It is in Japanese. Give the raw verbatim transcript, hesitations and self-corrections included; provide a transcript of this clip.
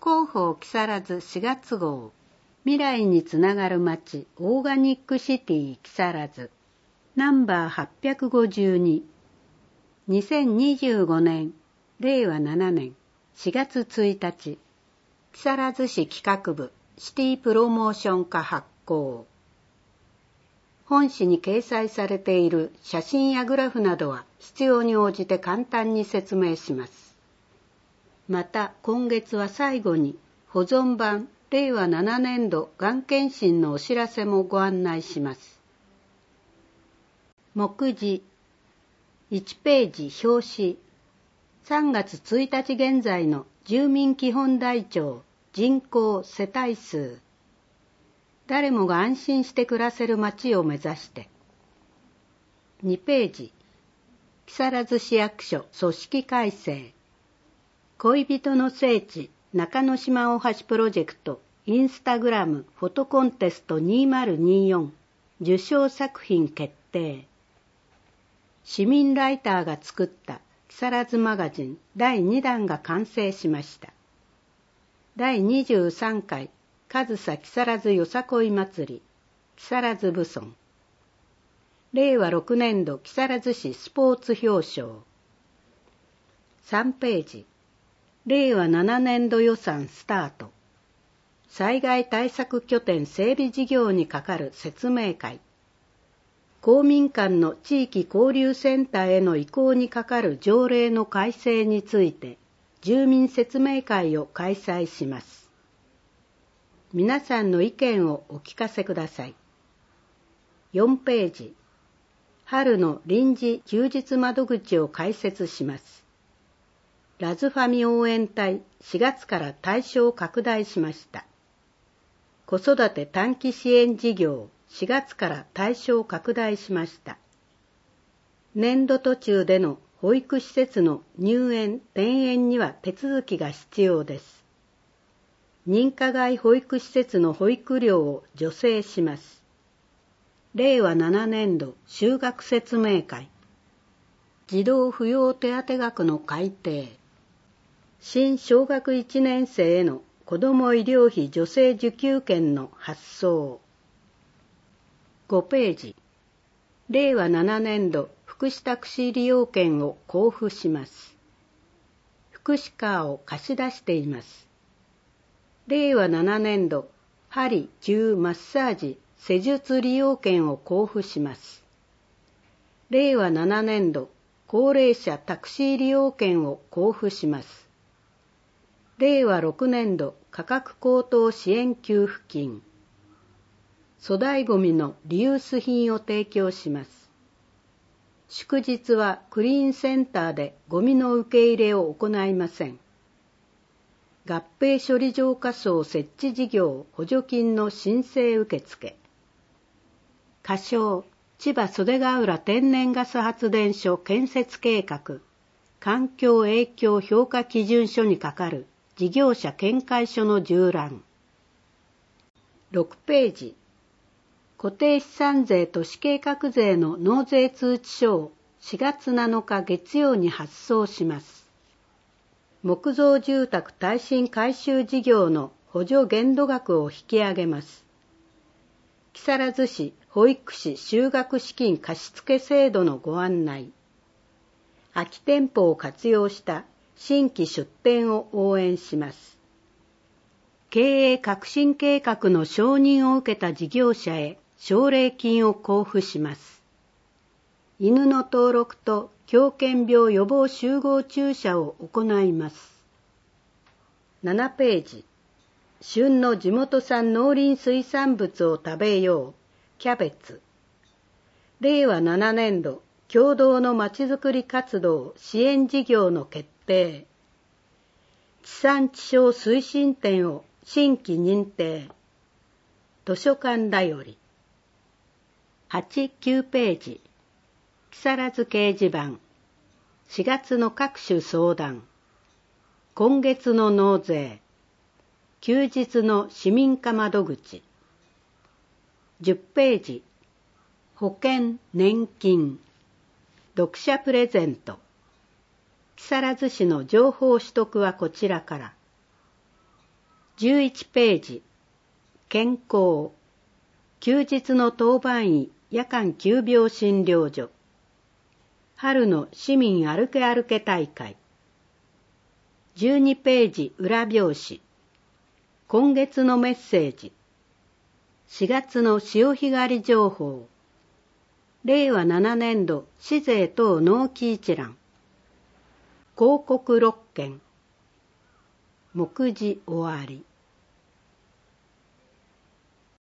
広報木更津しがつ号、未来につながる街オーガニックシティ木更津、ナンバーはっぴゃくごじゅうに、にせんにじゅうごねん、れいわななねんしがつついたち、木更津市企画部シティプロモーション課発行。本誌に掲載されている写真やグラフなどは必要に応じて簡単に説明します。また今月は最後に保存版れいわななねんどがん検診のお知らせもご案内します。目次いちページ表紙、さんがつついたち現在の住民基本台帳人口世帯数、誰もが安心して暮らせる街を目指して。にページ、木更津市役所組織改正、恋人の聖地中之島大橋プロジェクトインスタグラムフォトコンテストにせんにじゅうよん受賞作品決定。市民ライターが作った木更津マガジンだいにだんが完成しました。だいにじゅうさんかい上総木更津よさこい祭り木更津武尊、れいわろくねんど木更津市スポーツ表彰。さんページ、れいわななねんど予算スタート、災害対策拠点整備事業に係る説明会、公民間の地域交流センターへの移行に係る条例の改正について住民説明会を開催します。皆さんの意見をお聞かせください。よんページ、春の臨時休日窓口を開設します。ラズファミ応援隊しがつから対象を拡大しました。子育て短期支援事業しがつから対象を拡大しました。年度途中での保育施設の入園・転園には手続きが必要です。認可外保育施設の保育料を助成します。れいわななねんど就学説明会、児童扶養手当額の改定、新小学いちねん生への子ども医療費助成受給券の発送。ごページ、れいわななねんど福祉タクシー利用券を交付します。福祉カーを貸し出しています。れいわななねんど鍼・灸・マッサージ・施術利用券を交付します。れいわななねんど高齢者タクシー利用券を交付します。れいわろくねんど価格高騰支援給付金、粗大ごみのリユース品を提供します。祝日はクリーンセンターでゴミの受け入れを行いません。合併処理場仮想設置事業補助金の申請受付。仮称千葉袖ヶ浦天然ガス発電所建設計画環境影響評価基準書に係る事業者見解書の縦覧。ろくページ、固定資産税都市計画税の納税通知書をしがつなのか月曜に発送します。木造住宅耐震改修事業の補助限度額を引き上げます。木更津市保育士就学資金貸付制度のご案内。空き店舗を活用した新規出店を応援します。経営革新計画の承認を受けた事業者へ奨励金を交付します。犬の登録と狂犬病予防集合注射を行います。ななページ、旬の地元産農林水産物を食べよう、キャベツ。れいわななねんど共同のまちづくり活動支援事業の決定。地産地消推進店を新規認定。図書館だより。はち、きゅうページ、木更津掲示板、しがつの各種相談、今月の納税、休日の市民課窓口、じゅっページ、保険・年金、読者プレゼント、木更津市の情報取得はこちらから、 じゅういちページ、健康、休日の当番医夜間急病診療所、春の市民歩け歩け大会。じゅうにページ裏表紙、今月のメッセージ、しがつの潮干狩り情報、れいわななねんど市税等納期一覧、広告ろっけん、目次終わり。